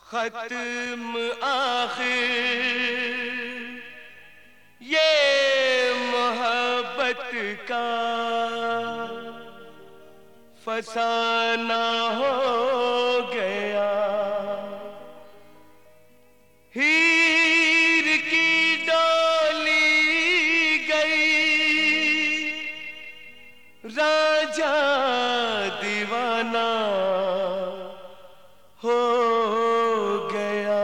खत्म आखिर ये मोहब्बत का फसाना हो गया। हीर की डोली गई, राजा दीवाना हो गया।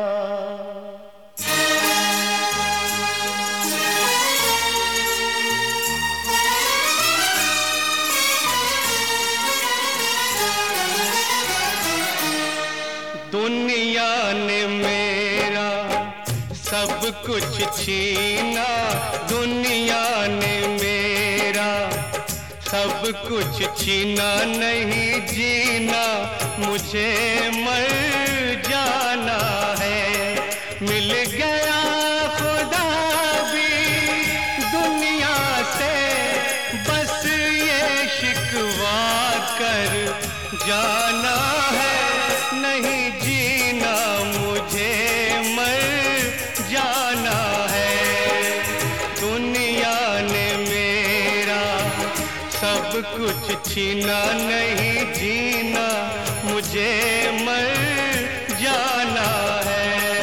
दुनिया ने मेरा सब कुछ छीना, दुनिया ने मेरा सब कुछ छीना, नहीं जीना मुझे मर जाना है। मिल गया खुदा भी दुनिया से, बस ये शिकवा कर जाना है। नहीं जीना मुझे मर जाना है। दुनिया ने मेरा सब कुछ छीना, नहीं जीना मुझे मर जाना है।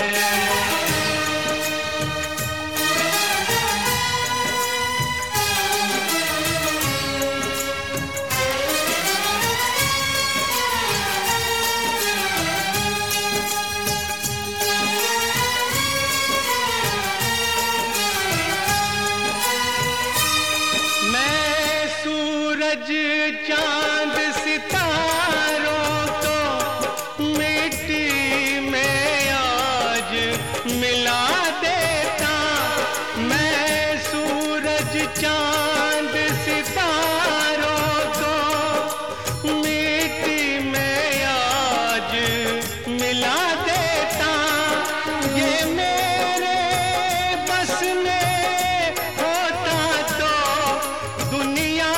चांद सितारों को मिट्टी में आज मिला देता। मैं सूरज चांद सितारों को मिट्टी में आज मिला देता। ये मेरे बस में होता तो दुनिया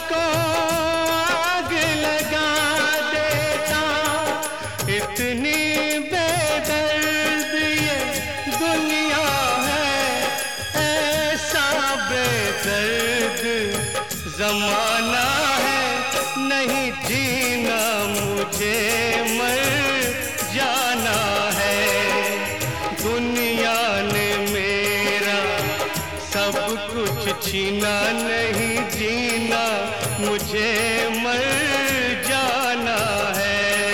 इतनी बेदर्द ये दुनिया है, ऐसा बेदर्द जमाना है। नहीं जीना मुझे मर जाना है। दुनिया ने मेरा सब कुछ छीना, नहीं जीना मुझे मर जाना है।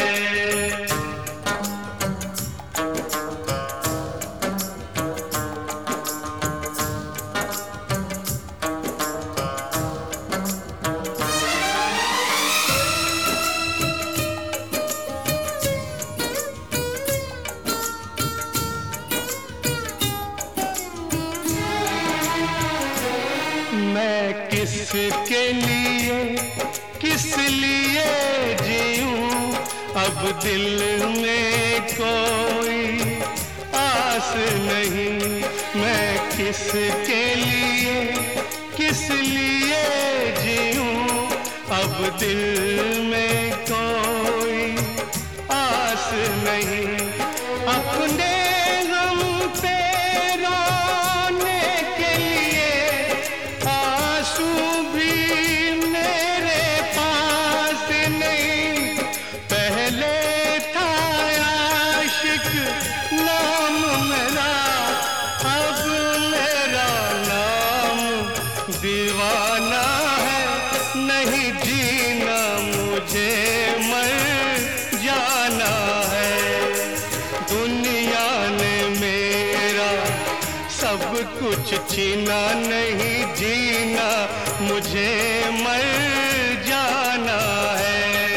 मैं किसके लिए किस लिए जीऊं, अब दिल में कोई आस नहीं। मैं किसके लिए किस लिए जीऊं, अब दिल में कोई आस नहीं। अपने गम पे रोने के लिए आंसू भी मेरे पास नहीं। पहले था आशिक नाम मेरा, अब मेरा नाम दीवाना है। नहीं जीना मुझे मर जाना है। दुनिया ने मेरा सब कुछ छीना, नहीं जीना मुझे मर जाना है।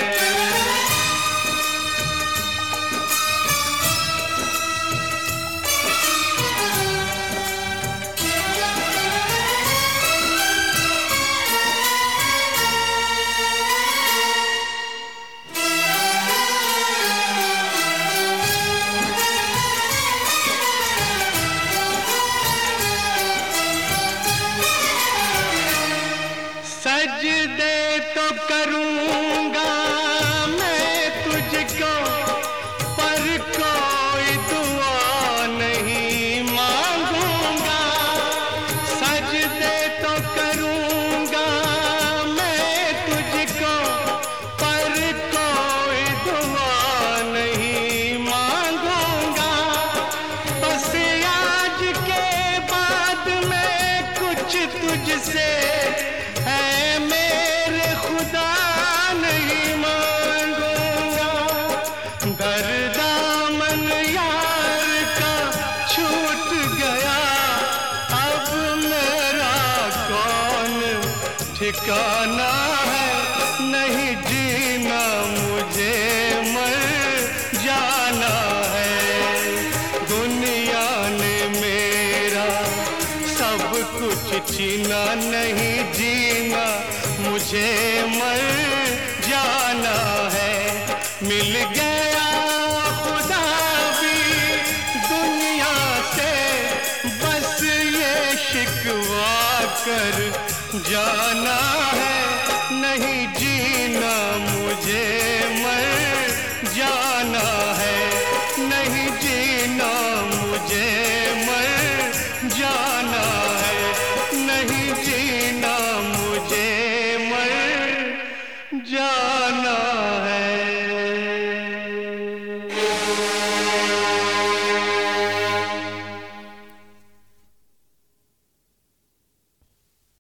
सजदे तो करूंगा मैं तुझको, पर कोई ठिकाना है नहीं जीना, मुझे मर जाना है। दुनिया ने मेरा सब कुछ छीना, नहीं जीना मुझे मर जाना है। मिल गया खुदा भी दुनिया से, बस ये शिकवा कर जा